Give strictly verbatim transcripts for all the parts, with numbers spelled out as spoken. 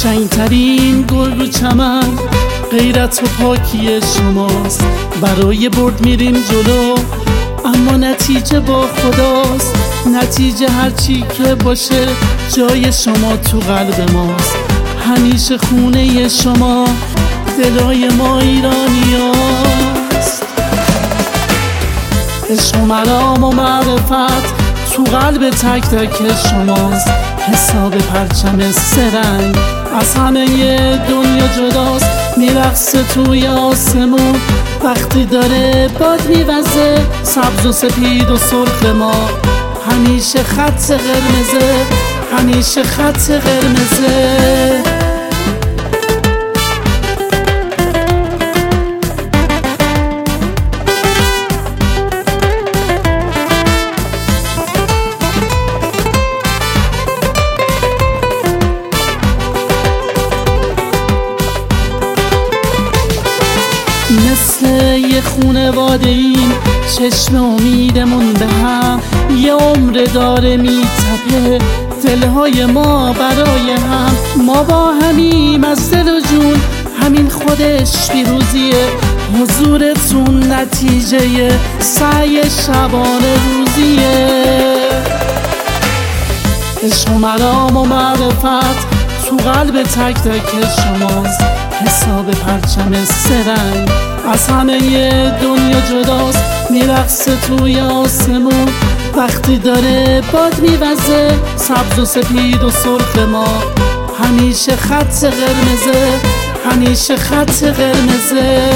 قشنگترین گل رو چمن غیرت و پاکی شماست. برای برد میریم جلو اما نتیجه با خداست. نتیجه هرچی که باشه جای شما تو قلب ماست. همیشه خونه شما دلای ما ایرانیاست. عشق و مرام و معرفت تو قلب تک تک شماست. حساب پرچم سرنگ از همه دنیا جداست. میرقصه توی آسمون وقتی داره باد میوزه. سبز و سپید و سرخ ما همیشه خط قرمزه، همیشه خط قرمزه. مثل یه خونواده ایم، چشم امیدمون به هم یه عمر داره میتپه. دلهای ما برای هم، ما با همیم از دل و جون، همین خودش پیروزیه. حضورتون نتیجه سعی شبانه روزیه. عشق و مرام و معرفت تو قلب تک تک شماست. حساب پرچم سرنگ از همه دنیا جداست. میرقصه توی آسمون وقتی داره باد میوزه. سبز و سپید و سرخ ما همیشه خط قرمزه، همیشه خط قرمزه.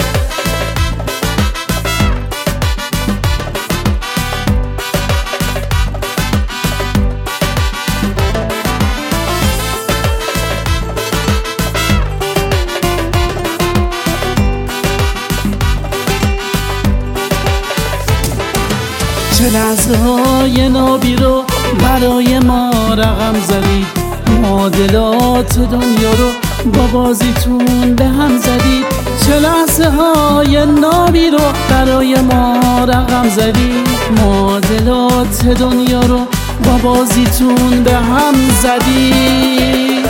چه لحظه های نابی رو برای ما رقم زدید. معادلات دنیا رو با بازیتون به هم زدید. چه لحظه های نابی رو برای ما رقم زدید. معادلات دنیا رو با بازیتون به هم زدید.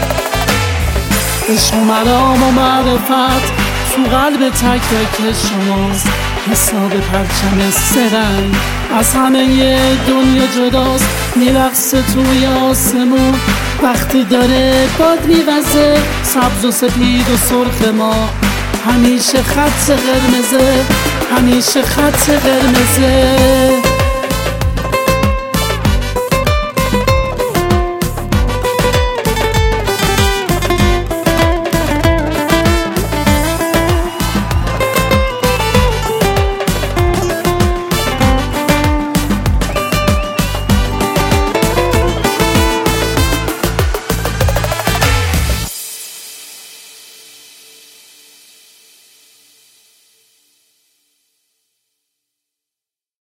عشق و مرام و معرفت تو قلب تک تک شماست. حساب پرچم سرنگ از همه دنیا جداست. میرقصه توی آسمون وقتی داره باد میوزه. سبز و سپید و سرخ ما همیشه خط قرمزه، همیشه خط قرمزه.